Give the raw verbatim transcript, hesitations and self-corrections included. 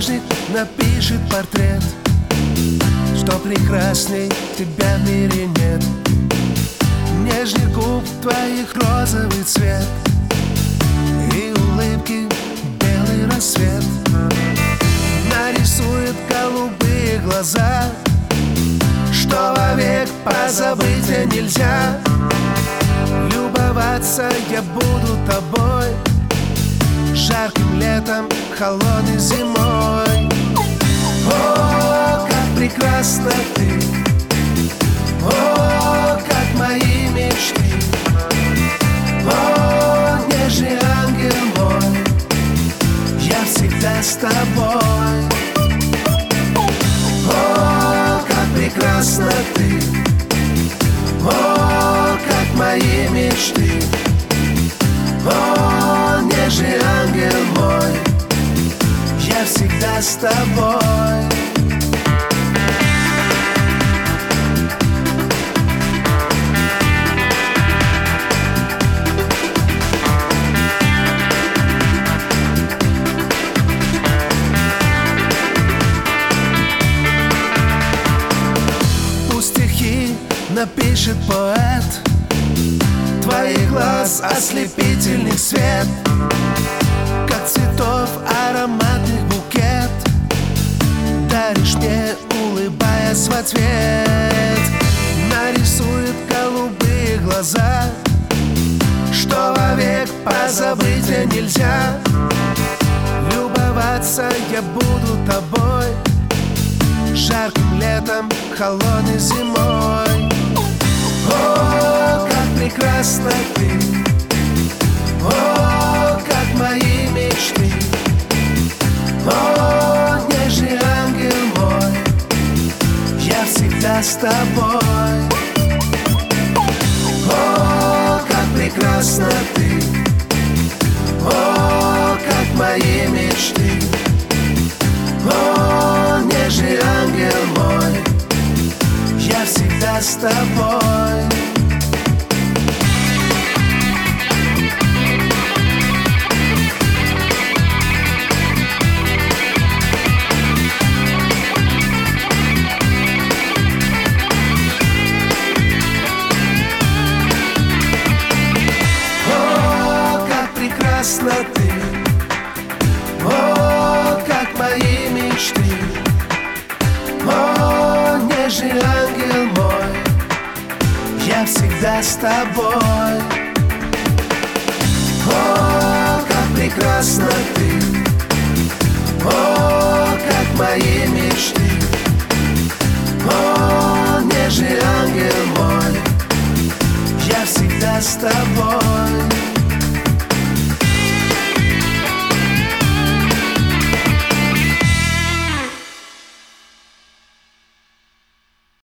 художник напишет портрет, что прекрасней тебя в мире нет. Нежный губ твоих розовый цвет и улыбки белый рассвет. Нарисует голубые глаза, что вовек позабыть нельзя. Любоваться я буду тобой жарким летом, холодной зимой. О, как прекрасна ты! О, как мои мечты! О, нежный ангел мой, я всегда с тобой. О, как прекрасна ты! О, как мои мечты! О, нежный ангел мой, я всегда с тобой. Пусть стихи напишет поэт, твоих глаз ослепительный свет, как цветов ароматный букет, даришь мне, улыбаясь в ответ. Нарисует голубые глаза, что вовек позабыть нельзя. Любоваться я буду тобой жарким летом, холодной зимой. О, как прекрасна ты! О, как мои мечты! О, нежный ангел мой, я всегда с тобой. О, как прекрасна ты! О, как мои мечты! О, нежный ангел мой, я всегда с тобой. О, как прекрасна ты! О, как мои мечты! О, нежный ангел мой, я всегда с тобой. О, как прекрасна ты! О, как мои мечты! О, нежный ангел мой, я всегда с тобой.